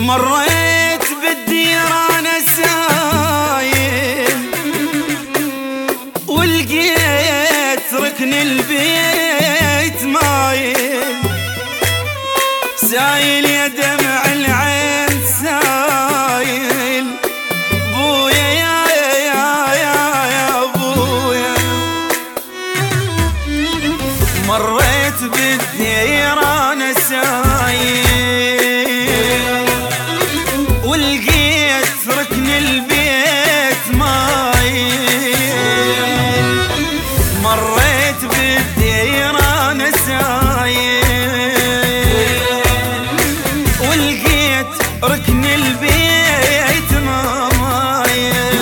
مريت بالدير انا سايل ولقيت ركن البيت مايل سايل يا دمع العين سايل بويا يا بويا. مريت بالدير انا سايل ولقيت ركن البيت مايل. مريت بالدير انا سايل ولقيت ركن البيت مايل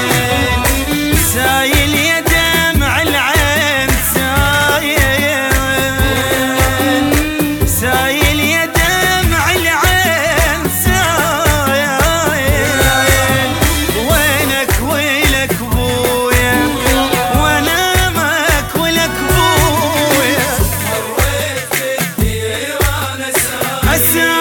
سايل يا دمع العين سايل سايل يا دمع العين سايل. وينك ويلك بويا ونامك ولك بويا. مريت بالدير انا سايل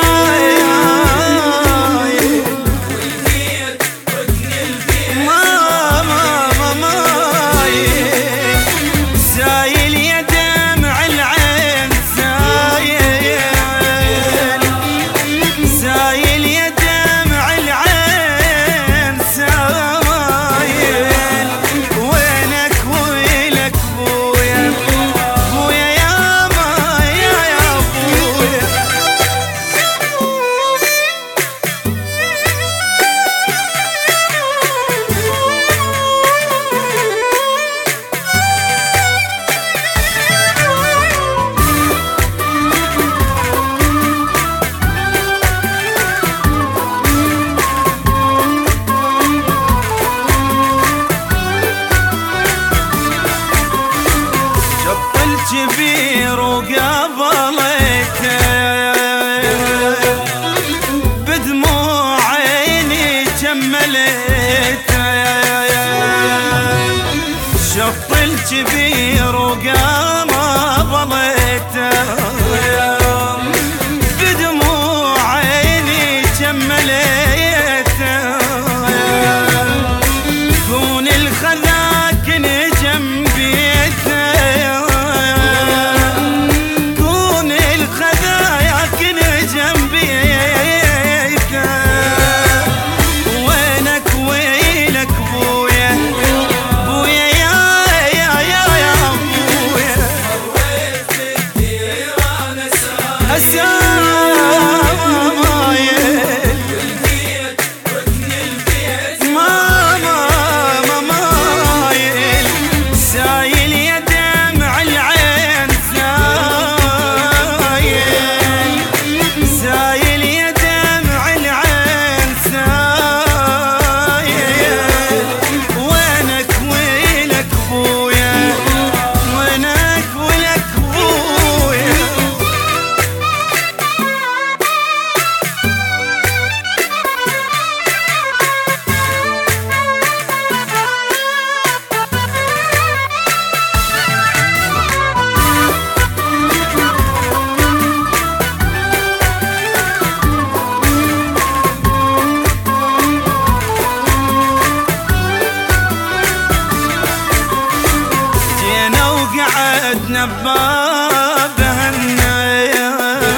كبير وقابلته بدموع عيني جملته. شفت الكبير وقابلته بدموع عيني جملته. كون الخذاك نجم بيته قعدنا ببابها النايا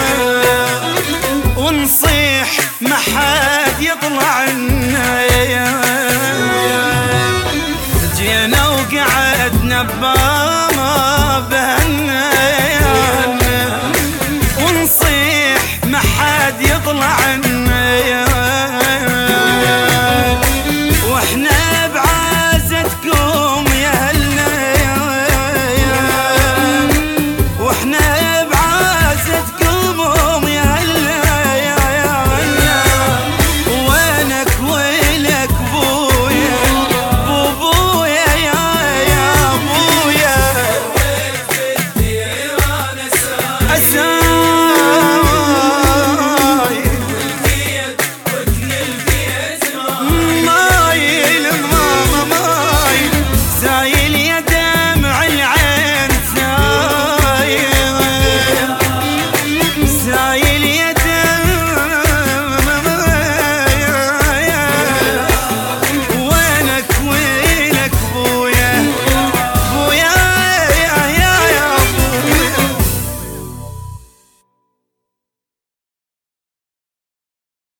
ونصيح ما حد يطلع النايا. جينا وقعدنا ببابها